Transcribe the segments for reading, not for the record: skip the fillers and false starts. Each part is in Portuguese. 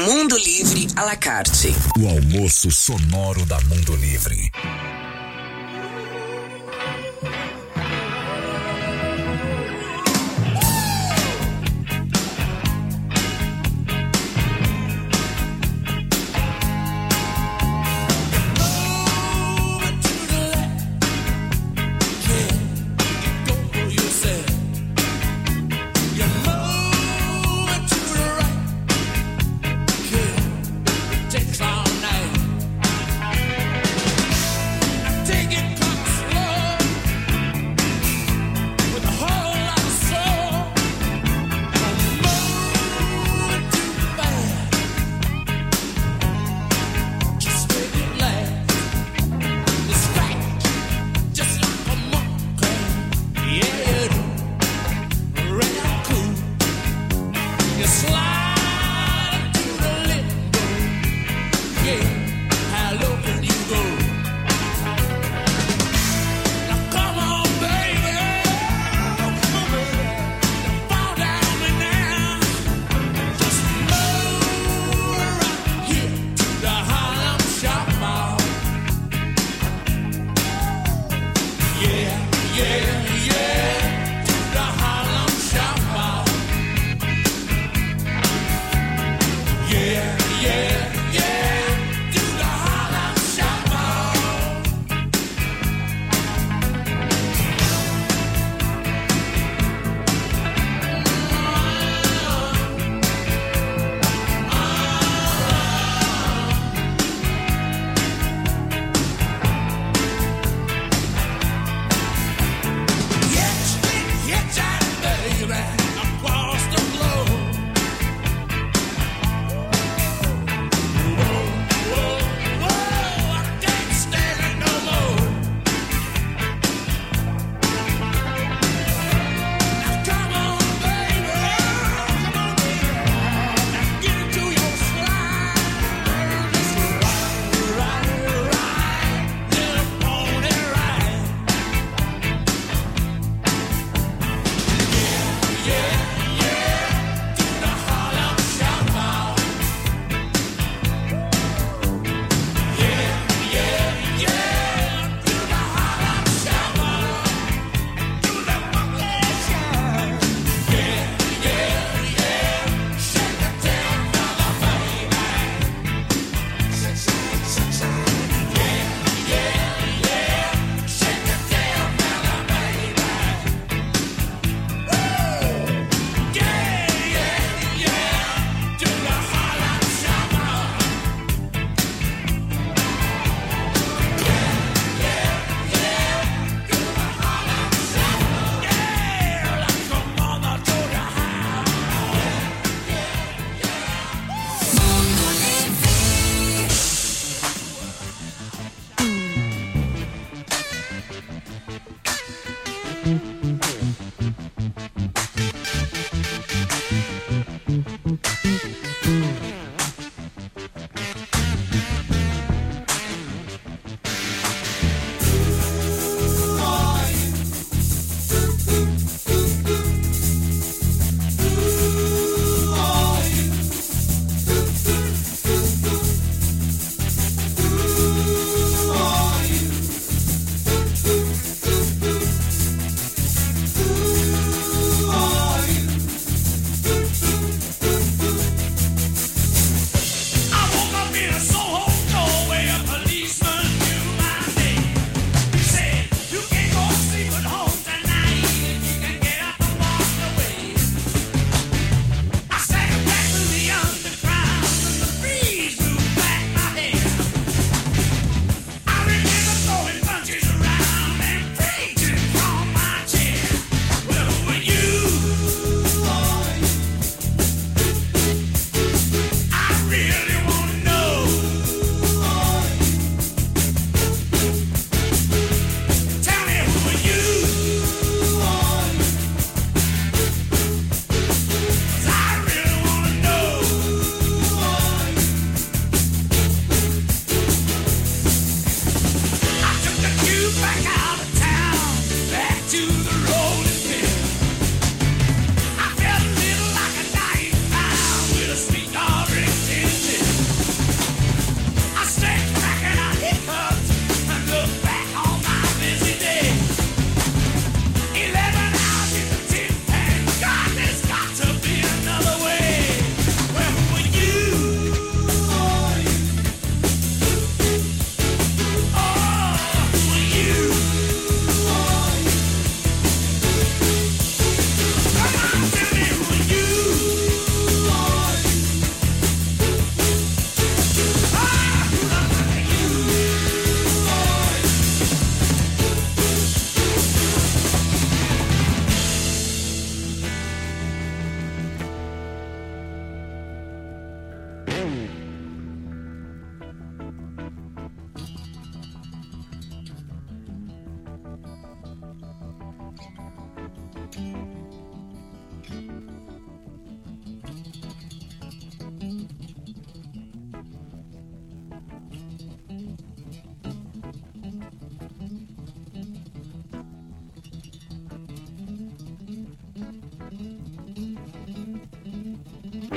Mundo Livre à la carte. O almoço sonoro da Mundo Livre.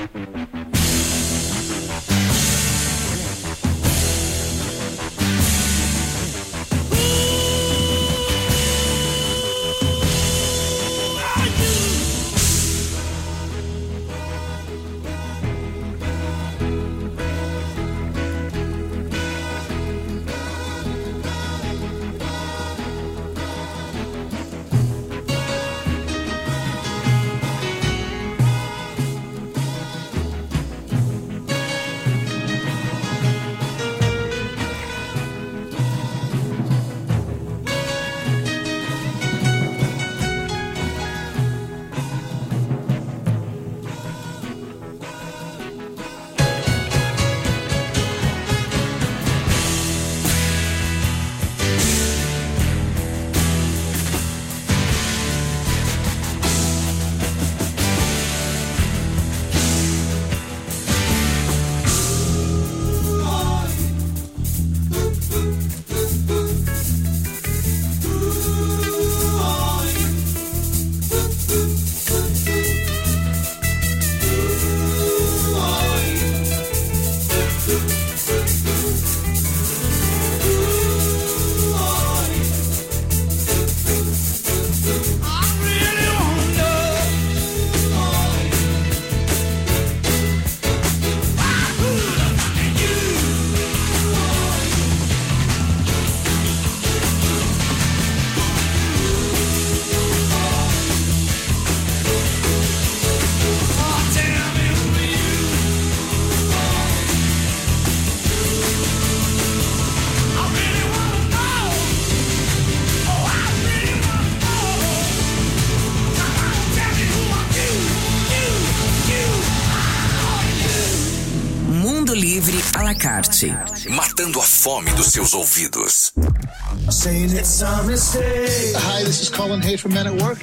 Livre à la carte. Matando a fome dos seus ouvidos. Saying it's a mistake. Hi, this is Colin Hay from Men at Work.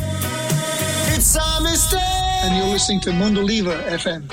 It's a mistake. And you're listening to Mundo Livre FM.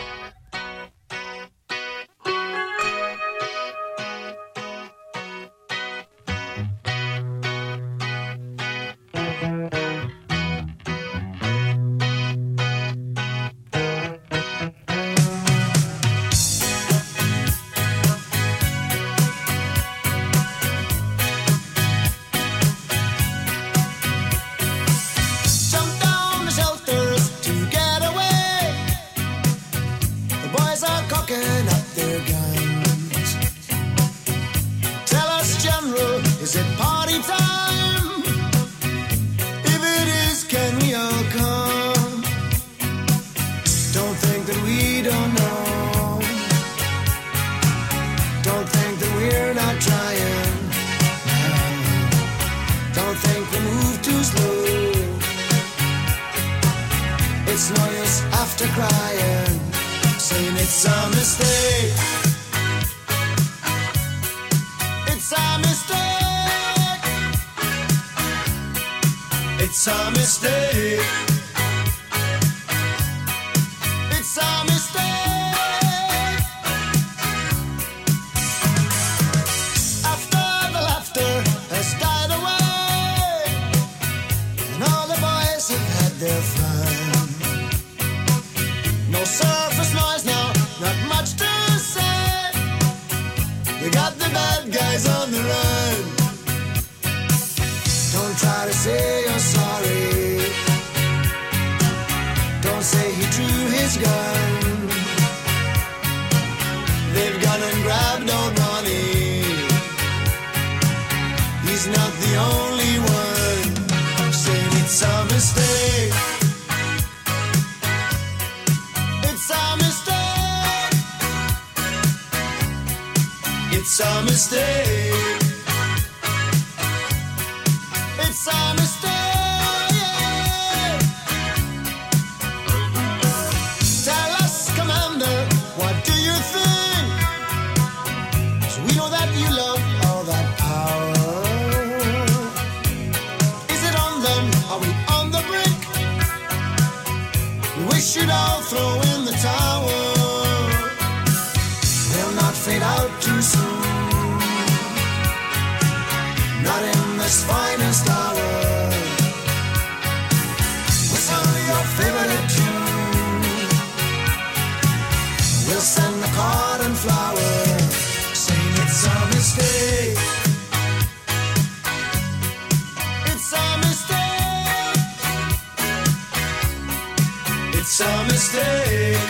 mistake.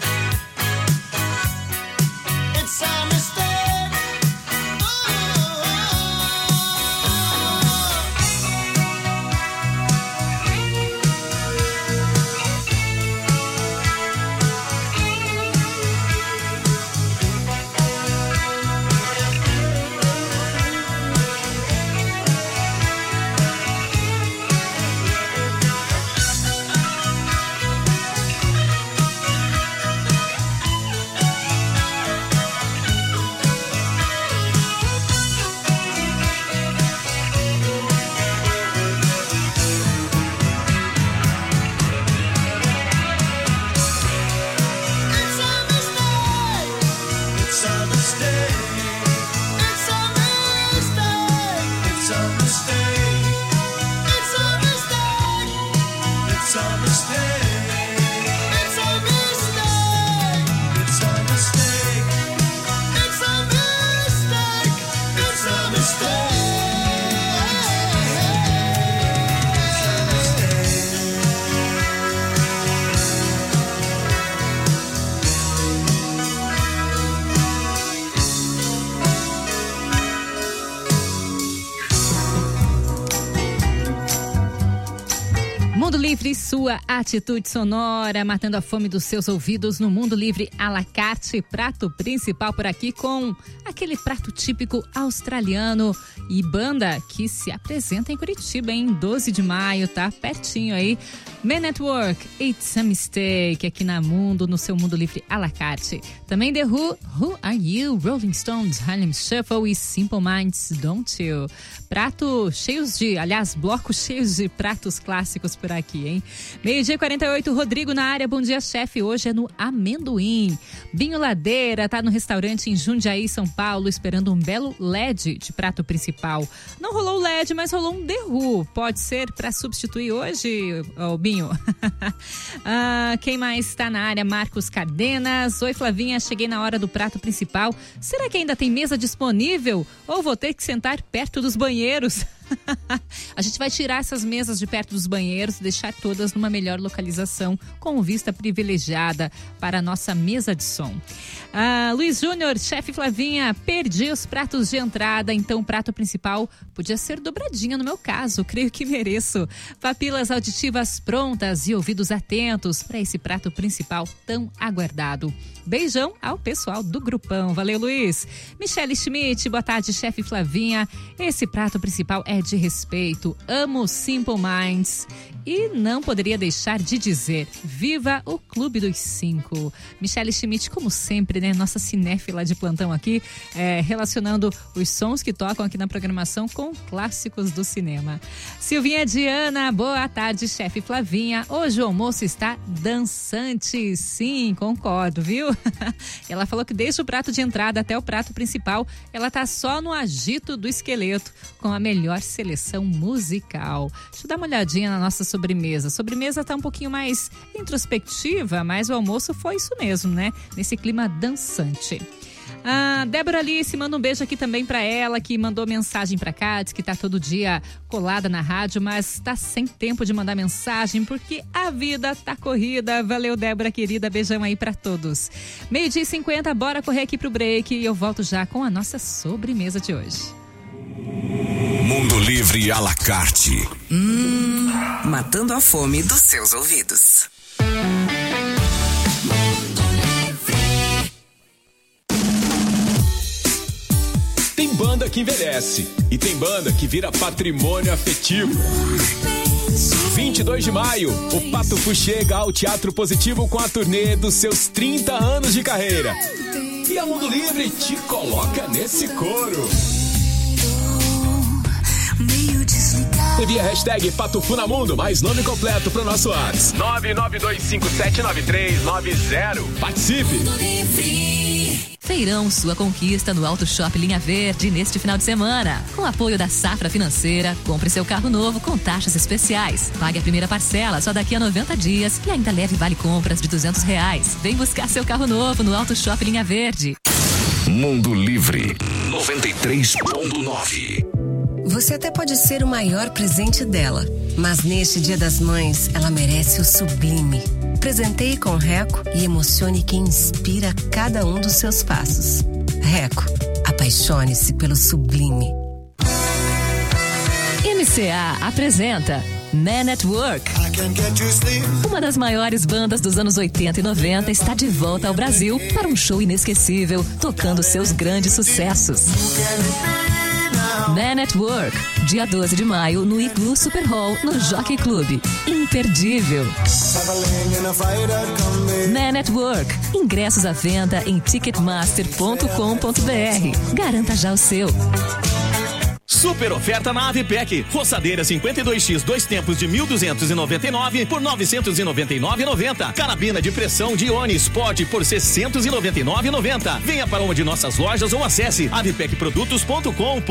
It's a mistake. Mundo Livre, sua atitude sonora, matando a fome dos seus ouvidos no Mundo Livre à la carte. Prato principal por aqui com aquele prato típico australiano e banda que se apresenta em Curitiba em 12 de maio, tá pertinho aí. Men at Work, It's a Mistake, aqui na Mundo, no seu Mundo Livre à la carte. Também The Who Are You, Rolling Stones, Harlem Shuffle e Simple Minds, Don't You. Blocos cheios de pratos clássicos por aqui, hein? 12:48, Rodrigo na área, bom dia, chefe. Hoje é no Amendoim. Binho Ladeira tá no restaurante em Jundiaí, São Paulo, esperando um belo LED de prato principal. Não rolou LED, mas rolou um The Who. Pode ser para substituir hoje, Binho? Quem mais está na área? Marcos Cardenas. Oi, Flavinha, cheguei na hora do prato principal. Será que ainda tem mesa disponível? Ou vou ter que sentar perto dos banheiros? A gente vai tirar essas mesas de perto dos banheiros e deixar todas numa melhor localização, com vista privilegiada para a nossa mesa de som. Luiz Júnior, chefe Flavinha, perdi os pratos de entrada, então o prato principal podia ser dobradinha no meu caso, creio que mereço. Papilas auditivas prontas e ouvidos atentos para esse prato principal tão aguardado. Beijão ao pessoal do grupão. Valeu, Luiz. Michele Schmidt, boa tarde, chefe Flavinha. Esse prato principal é de respeito. Amo Simple Minds. E não poderia deixar de dizer, viva o Clube dos 5. Michele Schmidt, como sempre, né? Nossa cinéfila de plantão aqui, relacionando os sons que tocam aqui na programação com clássicos do cinema. Silvinha Diana, boa tarde, chefe Flavinha. Hoje o almoço está dançante. Sim, concordo, viu? Ela falou que desde o prato de entrada até o prato principal, ela tá só no agito do esqueleto, com a melhor seleção musical. Deixa eu dar uma olhadinha na nossa sobremesa. A sobremesa tá um pouquinho mais introspectiva, mas o almoço foi isso mesmo, né? Nesse clima dançante. Débora Alice, manda um beijo aqui também pra ela, que mandou mensagem pra cá, diz que tá todo dia colada na rádio, mas tá sem tempo de mandar mensagem, porque a vida tá corrida. Valeu, Débora, querida, beijão aí pra todos. 12:50, bora correr aqui pro break e eu volto já com a nossa sobremesa de hoje. Mundo Livre à la carte. Matando a fome dos seus ouvidos. Tem banda que envelhece e tem banda que vira patrimônio afetivo. 22 de maio, o Patufu chega ao Teatro Positivo com a turnê dos seus 30 anos de carreira. E a Mundo Livre te coloca nesse coro. Envia hashtag Patufu na Mundo, mais nome completo pro nosso WhatsApp. 992579390. Participe! Feirão Sua Conquista no Auto Shop Linha Verde neste final de semana. Com apoio da Safra Financeira, compre seu carro novo com taxas especiais. Pague a primeira parcela só daqui a 90 dias e ainda leve vale compras de R$200. Vem buscar seu carro novo no Auto Shop Linha Verde. Mundo Livre 93.9. Você até pode ser o maior presente dela, mas neste Dia das Mães, ela merece o sublime. Presenteie com Reco e emocione quem inspira cada um dos seus passos. Reco, apaixone-se pelo sublime. MCA apresenta Man at Work. Uma das maiores bandas dos anos 80 e 90 está de volta ao Brasil para um show inesquecível, tocando seus grandes sucessos. Man at Work, dia 12 de maio, no Igloo Super Hall, no Jockey Club. Imperdível. Man at Work, ingressos à venda em ticketmaster.com.br. Garanta já o seu. Super oferta na Avipec. Roçadeira 52X 2 tempos de 1.299 por 999,90. Carabina de pressão de Ione Sport por 699,90. Venha para uma de nossas lojas ou acesse avipecprodutos.com.br.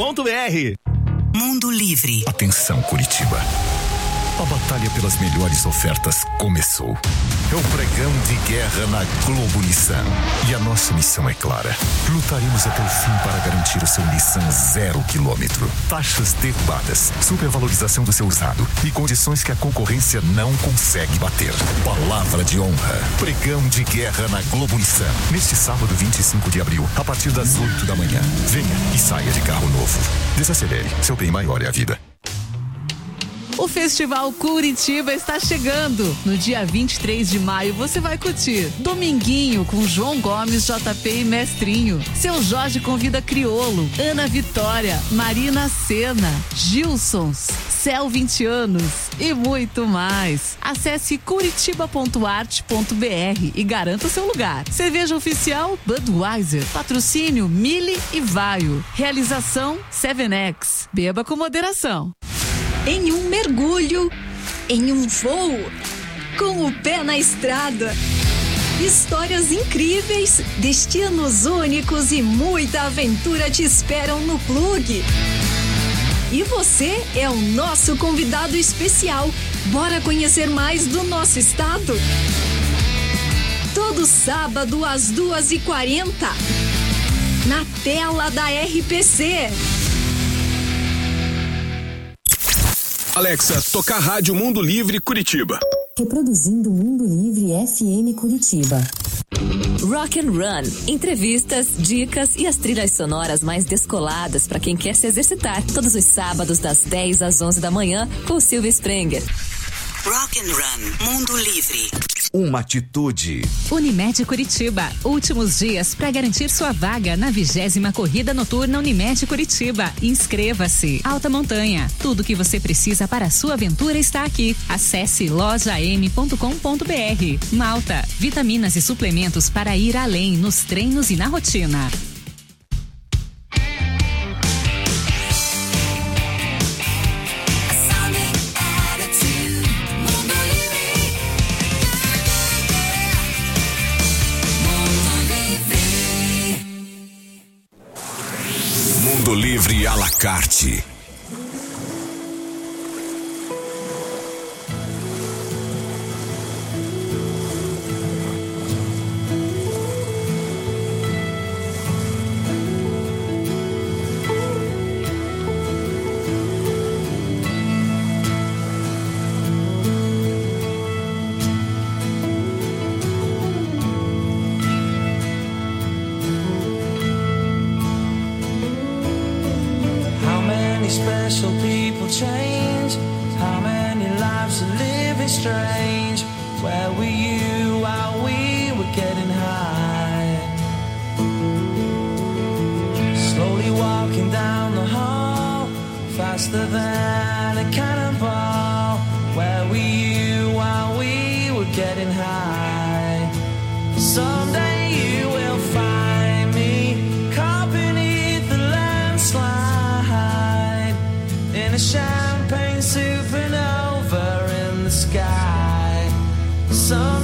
Mundo Livre. Atenção, Curitiba. A batalha pelas melhores ofertas começou. É o pregão de guerra na Globo Nissan. E a nossa missão é clara. Lutaremos até o fim para garantir o seu Nissan 0 km. Taxas derrubadas, supervalorização do seu usado e condições que a concorrência não consegue bater. Palavra de honra. Pregão de guerra na Globo Nissan. Neste sábado 25 de abril, a partir das 8 da manhã. Venha e saia de carro novo. Desacelere, seu bem maior é a vida. O Festival Curitiba está chegando. No dia 23 de maio você vai curtir Dominguinho com João Gomes, JP e Mestrinho. Seu Jorge convida Criolo, Ana Vitória, Marina Sena, Gilsons, Céu 20 anos e muito mais. Acesse curitiba.arte.br e garanta o seu lugar. Cerveja oficial Budweiser. Patrocínio Mille e Vaio. Realização 7X. Beba com moderação. Em um mergulho, em um voo, com o pé na estrada. Histórias incríveis, destinos únicos e muita aventura te esperam no Plug. E você é o nosso convidado especial. Bora conhecer mais do nosso estado? Todo sábado às 2h40, na tela da RPC. Alexa, tocar Rádio Mundo Livre Curitiba. Reproduzindo Mundo Livre FM Curitiba. Rock and Run. Entrevistas, dicas e as trilhas sonoras mais descoladas para quem quer se exercitar. Todos os sábados das 10 às 11 da manhã com Silvia Sprenger. Rock and Run. Mundo Livre. Uma atitude. Unimed Curitiba. Últimos dias para garantir sua vaga na 20ª Corrida Noturna Unimed Curitiba. Inscreva-se. Alta Montanha. Tudo que você precisa para a sua aventura está aqui. Acesse lojam.com.br. Malta. Vitaminas e suplementos para ir além nos treinos e na rotina. Mundo Livre à la carte. Special people change. How many lives are living strange? Where were you while we were getting high? Slowly walking down the hall, faster than a cannonball. Where were you while we were getting high? Someday you will find me caught beneath the landslide, in a champagne supernova in the sky. Some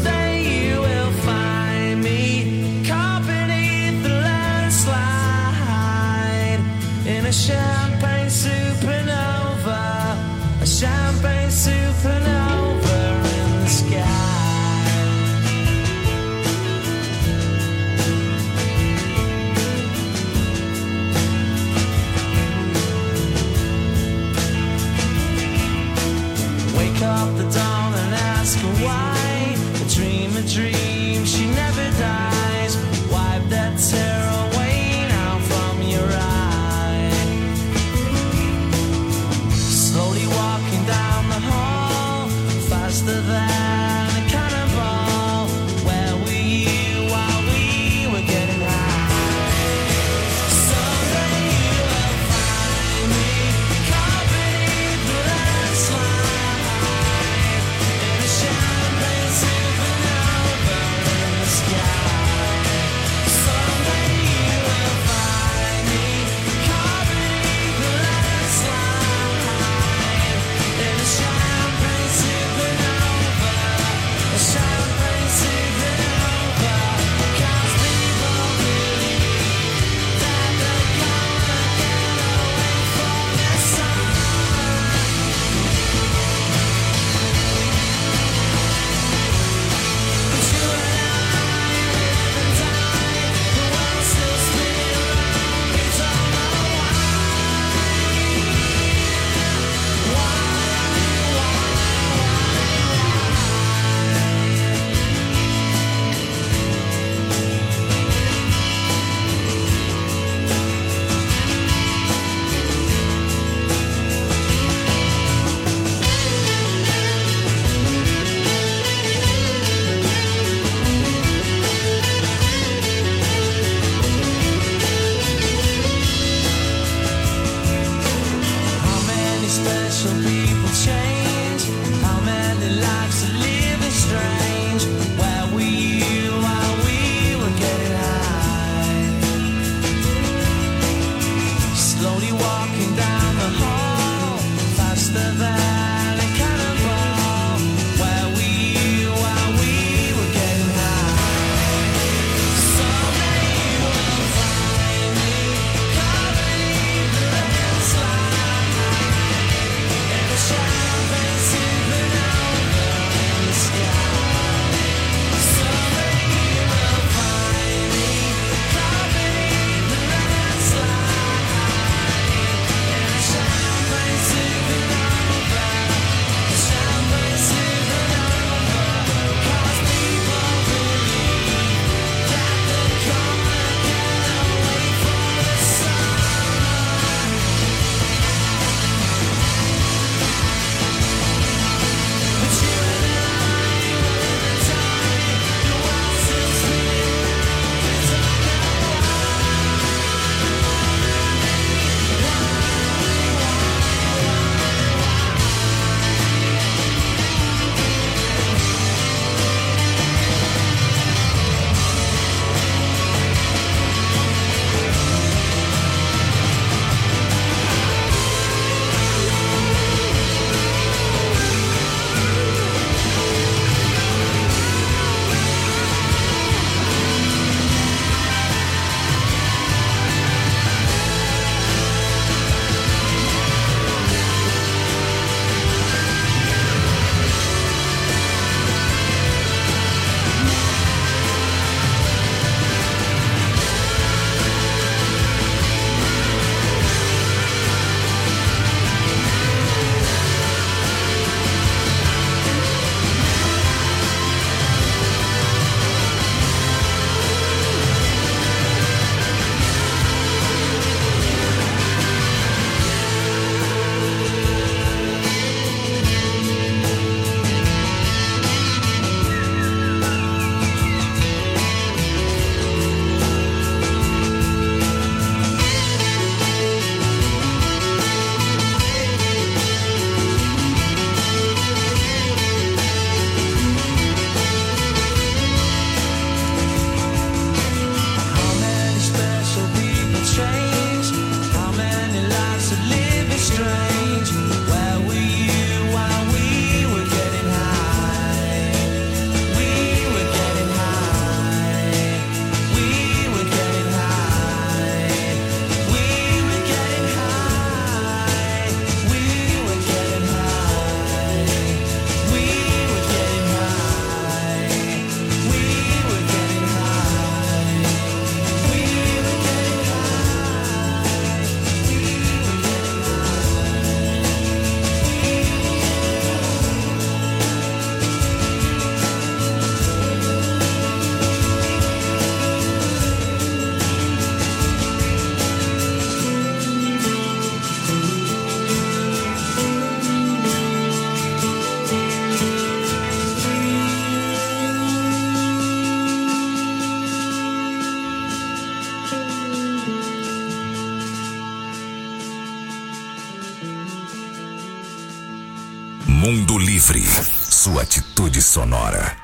Mundo Livre, sua atitude sonora.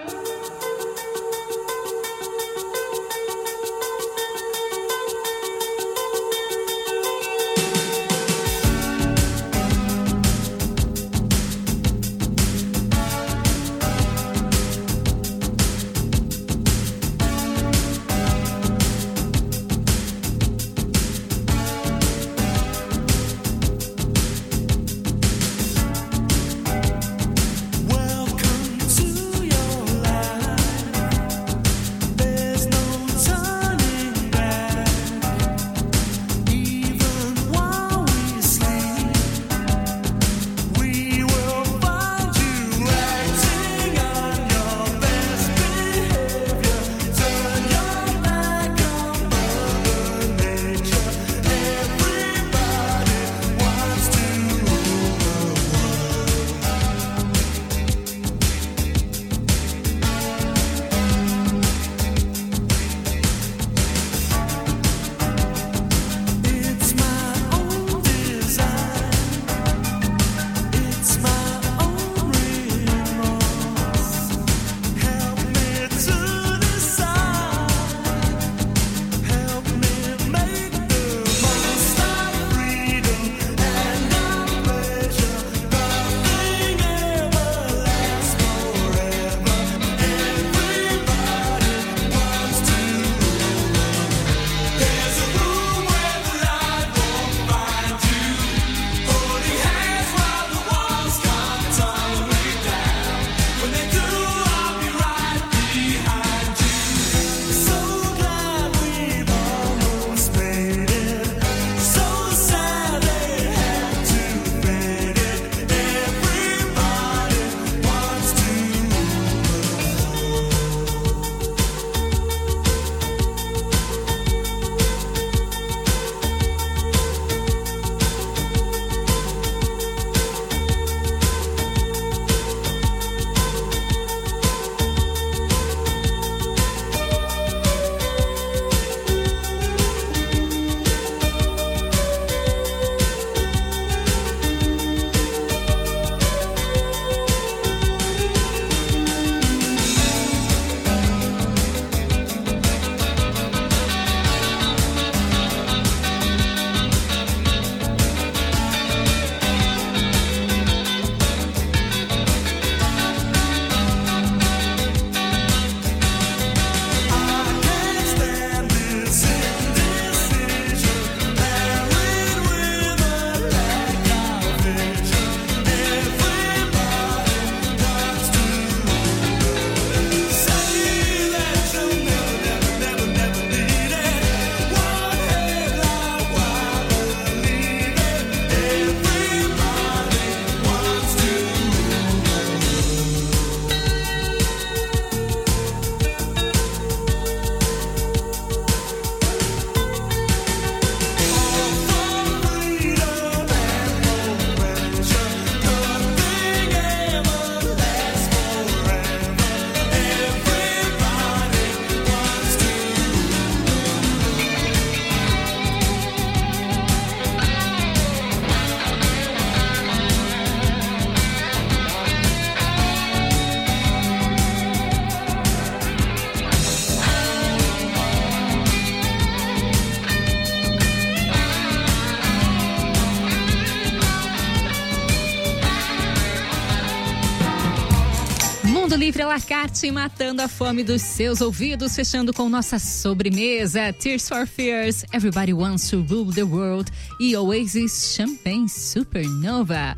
Livre à la carte, matando a fome dos seus ouvidos, fechando com nossa sobremesa, Tears for Fears, Everybody Wants to Rule the World e Oasis Champagne Supernova.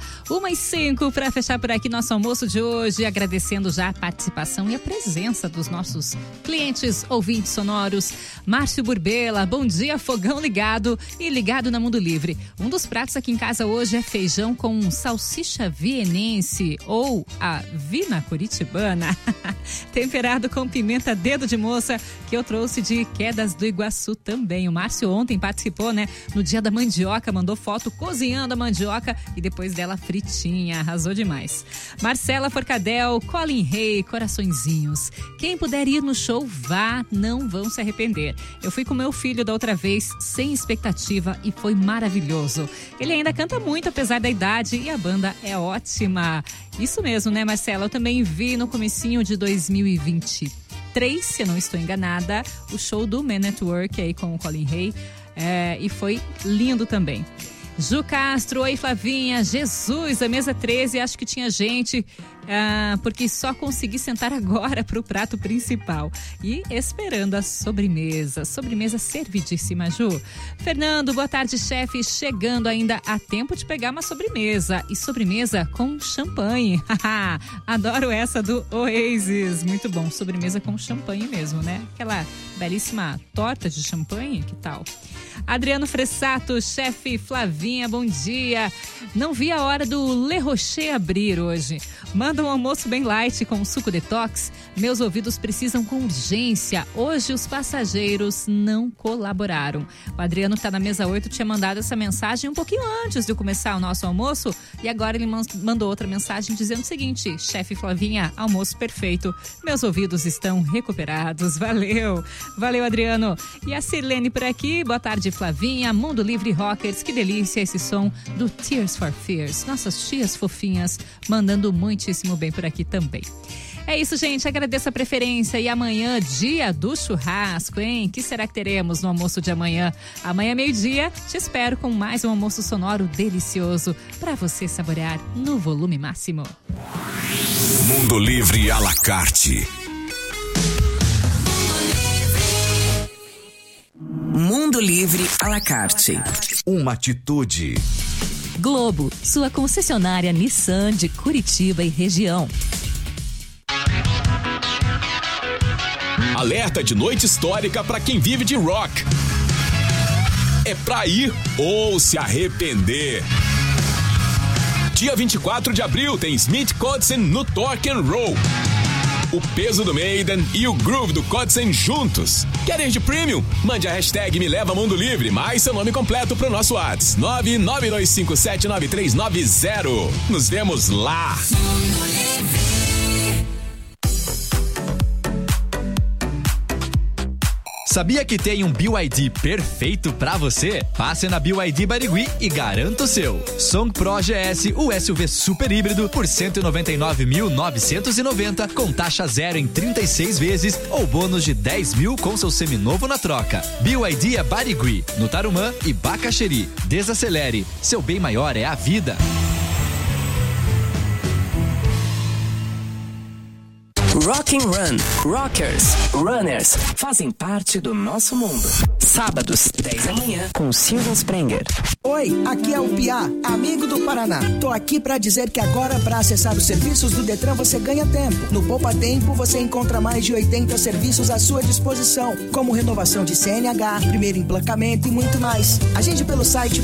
1h05 para fechar por aqui nosso almoço de hoje, agradecendo já a participação e a presença dos nossos clientes ouvintes sonoros. Márcio Burbela, bom dia, fogão ligado e ligado na Mundo Livre. Um dos pratos aqui em casa hoje é feijão com salsicha vienense ou a vina curitibana. Temperado com pimenta dedo de moça, que eu trouxe de Quedas do Iguaçu também. O Márcio ontem participou, né? No dia da mandioca, mandou foto cozinhando a mandioca e depois dela fritinha. Arrasou demais. Marcela Forcadell, Colin Hay, coraçõezinhos. Quem puder ir no show, vá, não vão se arrepender. Eu fui com meu filho da outra vez, sem expectativa, e foi maravilhoso. Ele ainda canta muito, apesar da idade, e a banda é ótima. Isso mesmo, né, Marcela? Eu também vi no comecinho de 2023, se eu não estou enganada, o show do Man Network aí com o Colin Hay, e foi lindo também. Ju Castro, oi Flavinha, Jesus, a mesa 13, acho que tinha gente, porque só consegui sentar agora pro prato principal e esperando a sobremesa servidíssima, Ju. Fernando, boa tarde, chefe, chegando ainda a tempo de pegar uma sobremesa, e sobremesa com champanhe, adoro essa do Oasis, muito bom, sobremesa com champanhe mesmo, né? Aquela belíssima torta de champanhe, que tal? Adriano Fressato, chefe Flavinha, bom dia. Não vi a hora do Le Rocher abrir hoje. Manda um almoço bem light com suco detox. Meus ouvidos precisam com urgência. Hoje os passageiros não colaboraram. O Adriano que tá na mesa 8 tinha mandado essa mensagem um pouquinho antes de começar o nosso almoço. E agora ele mandou outra mensagem dizendo o seguinte: chefe Flavinha, almoço perfeito. Meus ouvidos estão recuperados. Valeu. Valeu, Adriano. E a Sirlene por aqui. Boa tarde, Flavinha, Mundo Livre Rockers, que delícia esse som do Tears for Fears. Nossas tias fofinhas mandando muitíssimo bem por aqui também. É isso, gente, agradeço a preferência e amanhã, dia do churrasco, hein? Que será que teremos no almoço de amanhã? Amanhã, meio-dia, te espero com mais um almoço sonoro delicioso para você saborear no volume máximo. Mundo Livre à la carte. Mundo Livre à la carte. Uma atitude. Globo, sua concessionária Nissan de Curitiba e região. Alerta de noite histórica para quem vive de rock. É pra ir ou se arrepender. Dia 24 de abril tem Smith Kotzen no Torque and Roll. O peso do Maiden e o groove do Kotzen juntos. Quer ir de premium? Mande a hashtag Me Leva Mundo Livre, mais seu nome completo pro nosso WhatsApp 992579390. Nos vemos lá. Sabia que tem um BYD perfeito pra você? Passe na BYD Barigui e garanta o seu. Song Pro GS, o SUV super híbrido por 199.990 com taxa zero em 36 vezes ou bônus de 10 mil com seu seminovo na troca. BYD é Barigui, no Tarumã e Bacaxeri. Desacelere, seu bem maior é a vida. Rock and Run, Rockers, Runners fazem parte do nosso mundo. Sábados, 10 da manhã, com Silvio Sprenger. Oi, aqui é o Piá, amigo do Paraná. Tô aqui pra dizer que agora, pra acessar os serviços do Detran, você ganha tempo. No Poupa Tempo, você encontra mais de 80 serviços à sua disposição, como renovação de CNH, primeiro emplacamento e muito mais. Agende pelo site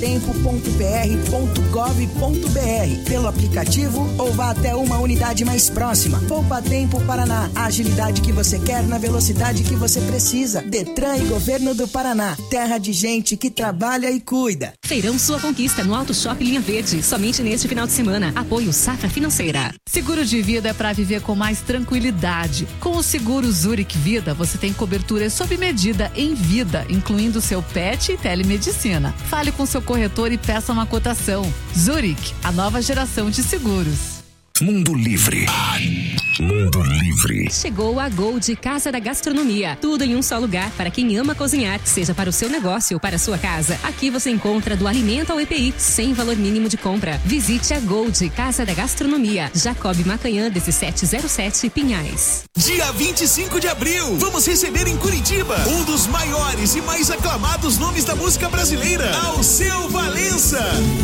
poupatempo.pr.gov.br, pelo aplicativo ou vá até uma unidade mais próxima. Poupa Tempo Paraná, a agilidade que você quer na velocidade que você precisa. Detran e Governo do Paraná, terra de gente que trabalha e cuida. Feirão Sua Conquista no Auto Shop Linha Verde, somente neste final de semana. Apoio Safra Financeira. Seguro de vida é para viver com mais tranquilidade. Com o seguro Zurich Vida, você tem cobertura sob medida em vida, incluindo seu pet e telemedicina. Fale com seu corretor e peça uma cotação. Zurich, a nova geração de seguros. Mundo Livre. Mundo Livre. Chegou a Gold Casa da Gastronomia. Tudo em um só lugar para quem ama cozinhar, seja para o seu negócio ou para a sua casa. Aqui você encontra do alimento ao EPI, sem valor mínimo de compra. Visite a Gold Casa da Gastronomia. Jacob Macanhã, 1707, Pinhais. Dia 25 de abril, vamos receber em Curitiba um dos maiores e mais aclamados nomes da música brasileira, Alceu Valença.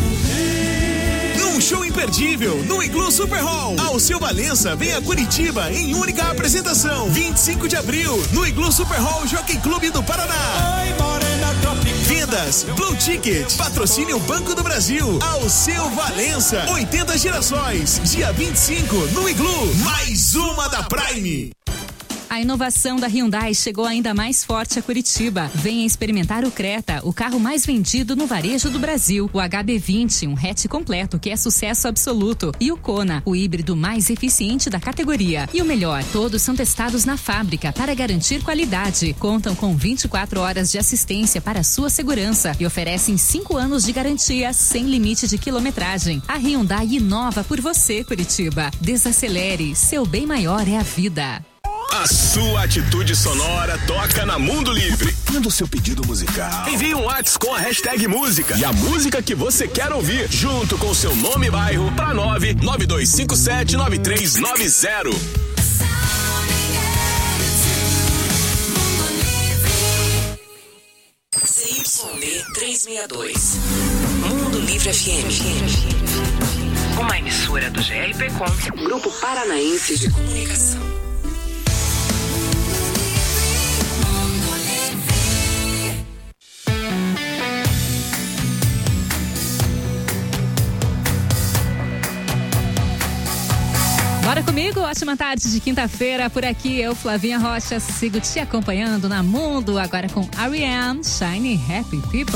Um show imperdível no Iglu Super Hall. Alceu Valença vem a Curitiba em única apresentação. 25 de abril no Iglu Super Hall Jockey Clube do Paraná. Vendas, Blue Ticket, patrocínio Banco do Brasil, Alceu Valença, 80 gerações, dia 25 no Iglu, mais uma da Prime. A inovação da Hyundai chegou ainda mais forte a Curitiba. Venha experimentar o Creta, o carro mais vendido no varejo do Brasil. O HB20, um hatch completo que é sucesso absoluto. E o Kona, o híbrido mais eficiente da categoria. E o melhor, todos são testados na fábrica para garantir qualidade. Contam com 24 horas de assistência para sua segurança e oferecem 5 anos de garantia sem limite de quilometragem. A Hyundai inova por você, Curitiba. Desacelere, seu bem maior é a vida. A sua atitude sonora toca na Mundo Livre. Manda o seu pedido musical. Envie um WhatsApp com a hashtag música e a música que você quer ouvir, junto com seu nome e bairro, para 992579390. CYB 362. Mundo Livre FM. Uma emissora do GRPcom, Grupo Paranaense de Comunicação. Bora comigo, ótima tarde de quinta-feira. Por aqui, eu, Flavinha Rocha, sigo te acompanhando na Mundo, agora com R.E.M., Shiny Happy People.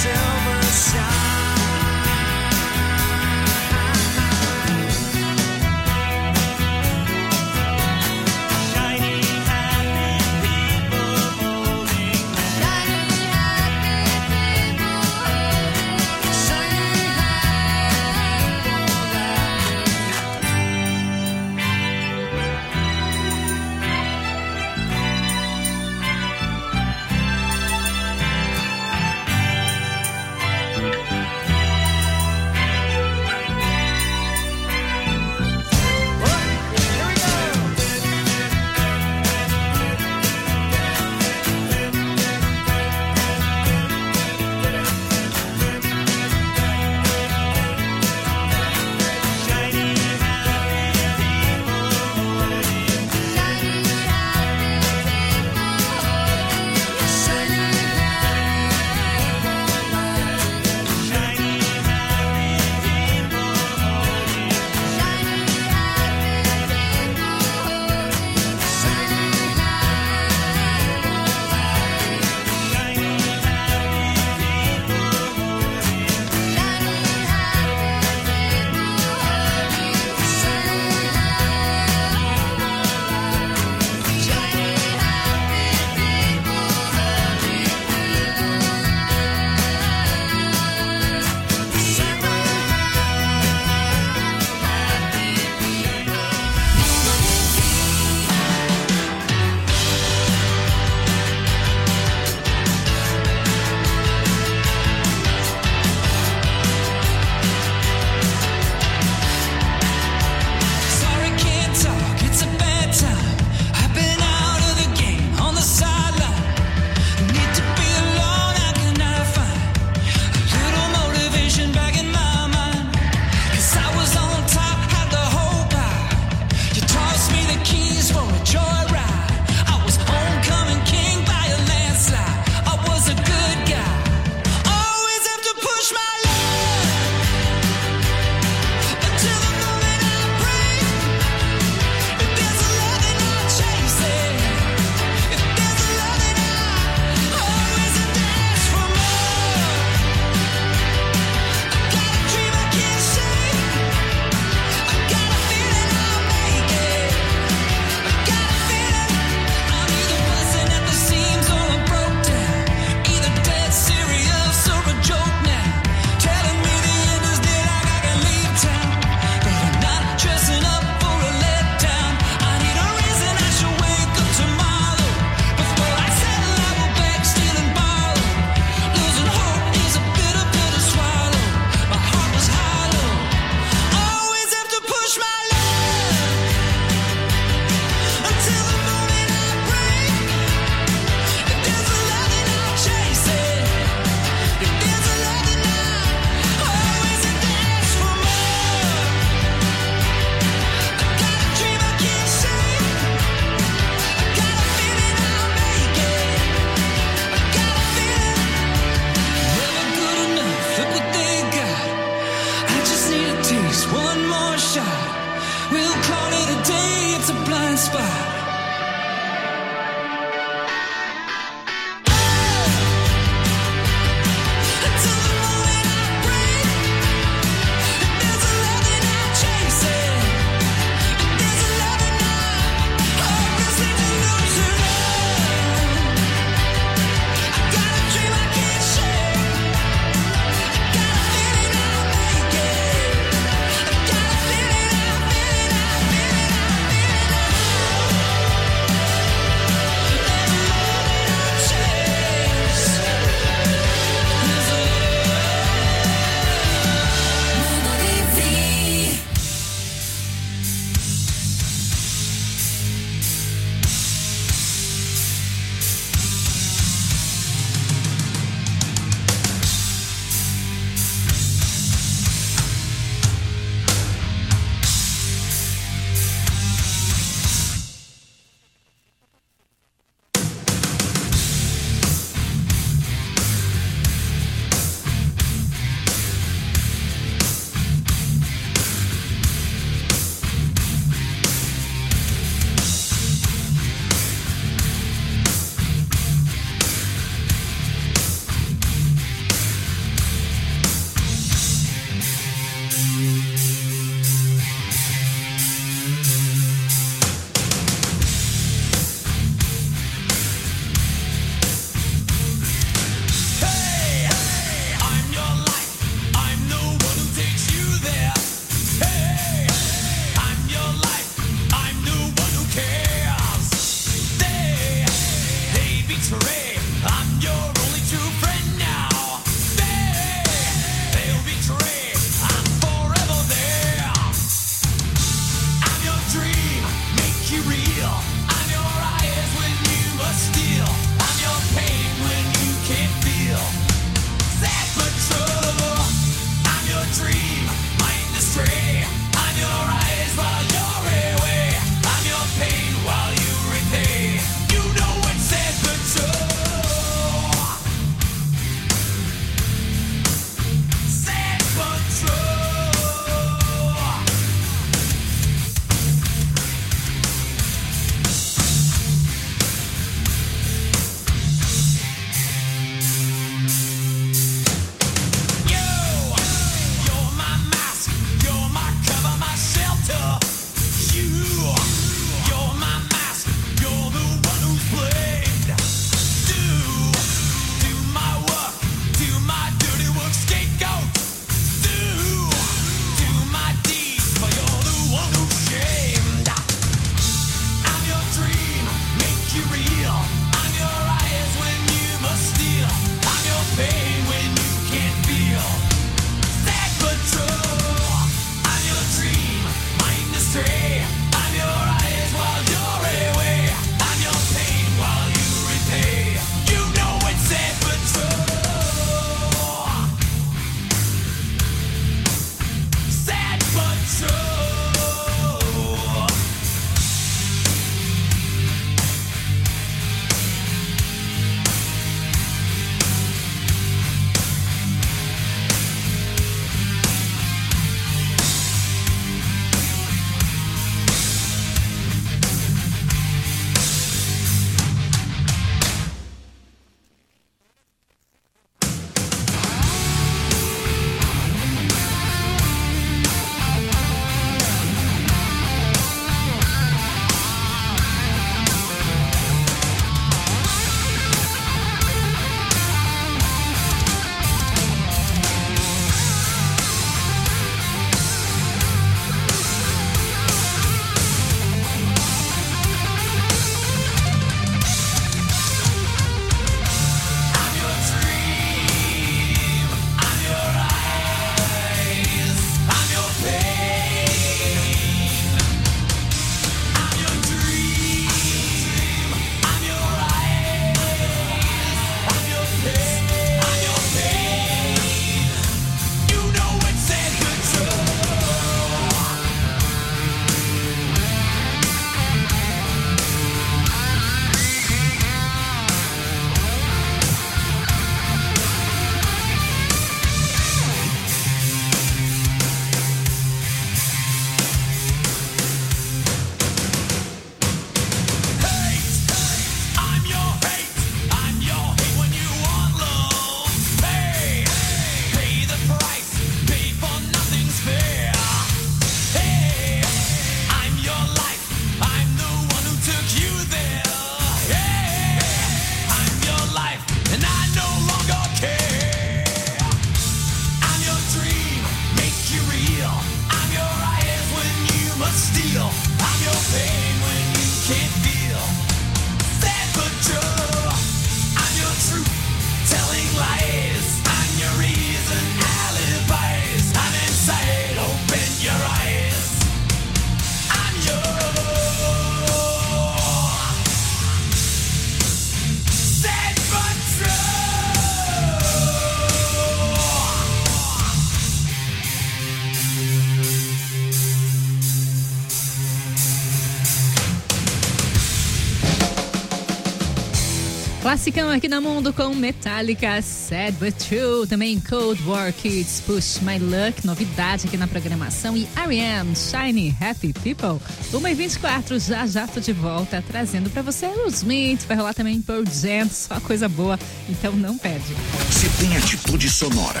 Classicão aqui na Mundo com Metallica, Sad But True, também Cold War Kids, Push My Luck, novidade aqui na programação, e R.E.M., Shiny Happy People. 1h24, já tô de volta, trazendo pra você o Smith, vai rolar também Pearl Jam, só coisa boa, então não perde. Se tem atitude sonora,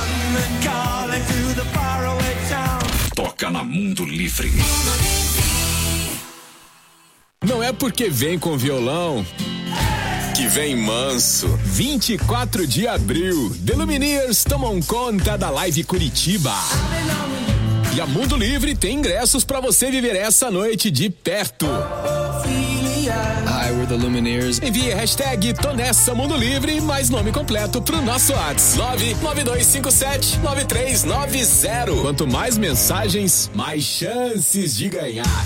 toca na Mundo Livre. Não é porque vem com violão que vem manso. 24 de abril, The Lumineers tomam conta da Live Curitiba. E a Mundo Livre tem ingressos pra você viver essa noite de perto. We're the Lumineers. Envie hashtag Tô Nessa Mundo Livre mais nome completo pro nosso WhatsApp 992579390. Quanto mais mensagens, mais chances de ganhar.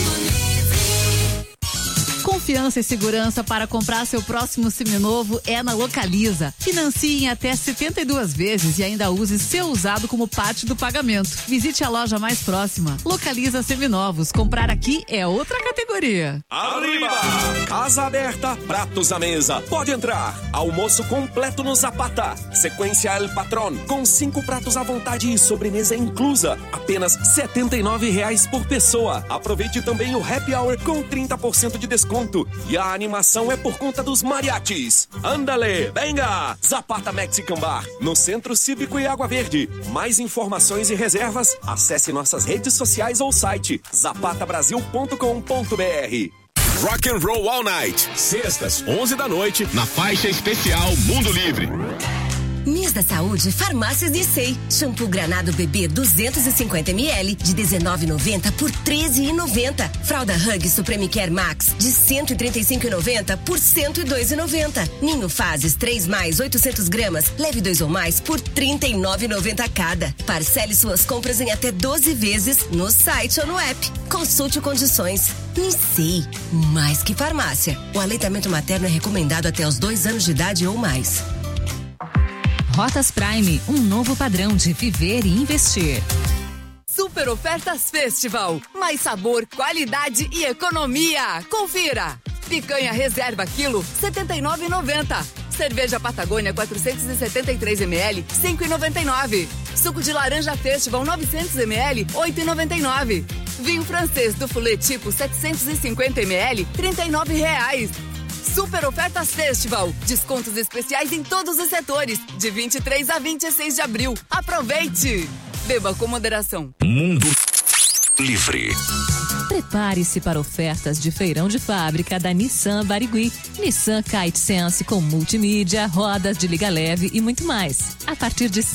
Confiança e segurança para comprar seu próximo seminovo é na Localiza. Financie em até 72 vezes e ainda use seu usado como parte do pagamento. Visite a loja mais próxima. Localiza Seminovos. Comprar aqui é outra categoria. Arriba! Casa aberta, pratos à mesa. Pode entrar. Almoço completo no Zapata. Sequência El Patron, com 5 pratos à vontade e sobremesa inclusa. Apenas R$ 79,00 por pessoa. Aproveite também o Happy Hour com 30% de desconto. E a animação é por conta dos mariachis. Andale, venga! Zapata Mexican Bar, no Centro Cívico e Água Verde. Mais informações e reservas, acesse nossas redes sociais ou site zapatabrasil.com.br. Rock and Roll All Night, sextas, 11 da noite, na faixa especial Mundo Livre. Mês da Saúde, Farmácias Nissei. Shampoo Granado Bebê 250ml de R$19,90 por R$13,90. Fralda Hug Supreme Care Max de R$135,90 por R$102,90. Ninho Fases 3 mais 800 gramas, leve 2 ou mais por R$39,90 cada. Parcele suas compras em até 12 vezes no site ou no app. Consulte condições. Nissei, mais que farmácia. O aleitamento materno é recomendado até os 2 anos de idade ou mais. Rotas Prime, um novo padrão de viver e investir. Super Ofertas Festival. Mais sabor, qualidade e economia. Confira. Picanha reserva quilo, R$ 79,90. Cerveja Patagônia 473 ml, R$ 5,99. Suco de laranja Festival 900 ml, R$ 8,99. Vinho francês do Foulet tipo 750 ml, R$ 39,00. Super Ofertas Festival. Descontos especiais em todos os setores, de 23 a 26 de abril. Aproveite! Beba com moderação. Mundo Livre. Prepare-se para ofertas de feirão de fábrica da Nissan Barigui. Nissan Kite Sense com multimídia, rodas de liga leve e muito mais. A partir de R$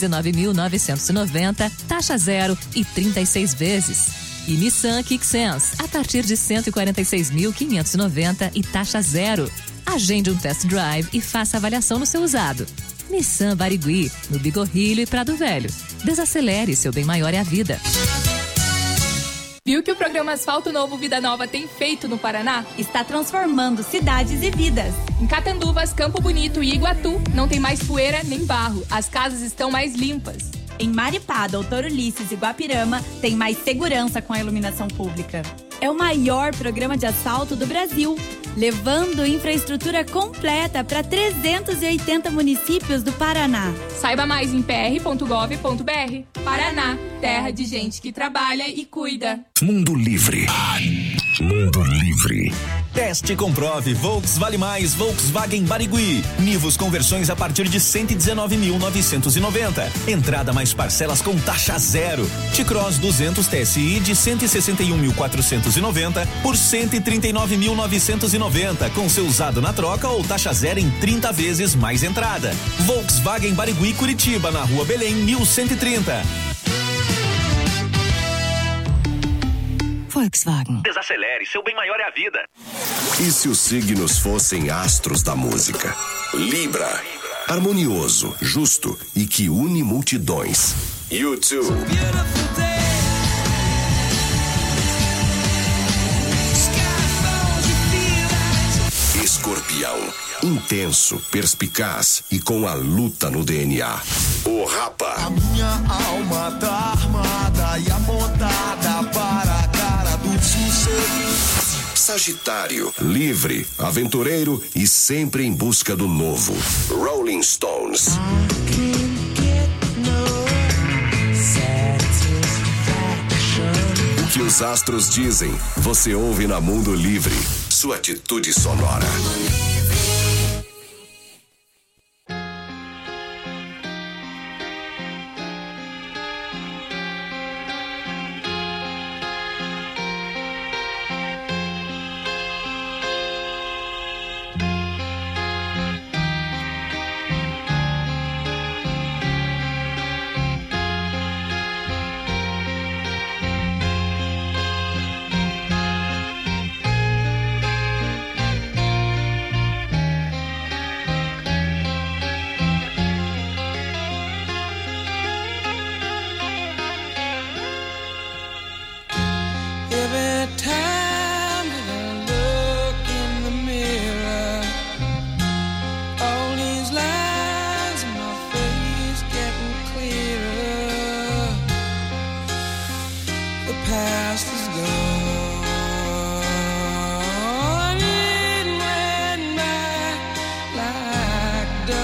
119.990, taxa zero e 36 vezes. E Nissan Kick Sense, a partir de R$ 146.590 e taxa zero. Agende um test drive e faça avaliação no seu usado. Nissan Barigui, no Bigorrilho e Prado Velho. Desacelere, seu bem maior é a vida. Viu que o programa Asfalto Novo Vida Nova tem feito no Paraná? Está transformando cidades e vidas. Em Catanduvas, Campo Bonito e Iguatu, não tem mais poeira nem barro. As casas estão mais limpas. Em Maripá, Doutor Ulisses e Guapirama, tem mais segurança com a iluminação pública. É o maior programa de asfalto do Brasil, levando infraestrutura completa para 380 municípios do Paraná. Saiba mais em pr.gov.br. Paraná, terra de gente que trabalha e cuida. Mundo Livre. Mundo Livre. Teste e comprove. Volks Vale Mais, Volkswagen Barigui. Nivus conversões a partir de 119.990. Entrada mais parcelas com taxa zero. T-Cross 200 TSI de 161.490 por 139.990. Com seu usado na troca ou taxa zero em 30 vezes mais entrada. Volkswagen Barigui Curitiba, na Rua Belém, 1130. Volkswagen. Desacelere, seu bem maior é a vida. E se os signos fossem astros da música? Libra, harmonioso, justo e que une multidões. U2. Escorpião, intenso, perspicaz e com a luta no DNA. O Rapa. A minha alma tá armada e apontada para a cara do sucesso. Sagitário, livre, aventureiro e sempre em busca do novo. Rolling Stones. O que os astros dizem, você ouve na Mundo Livre. Sua atitude sonora.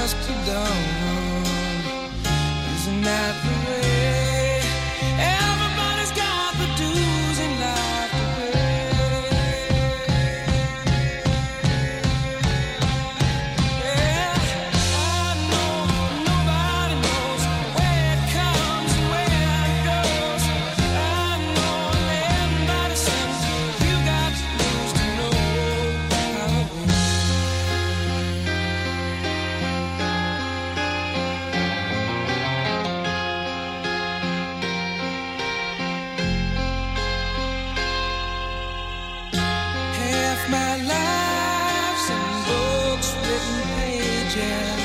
dusk to dawn. Isn't that the way? Everybody's got the dues in life to pay. Yeah, I know nobody knows where it comes and where it goes. I know everybody says you got to lose to know how it goes. Half my life's in books, written pages.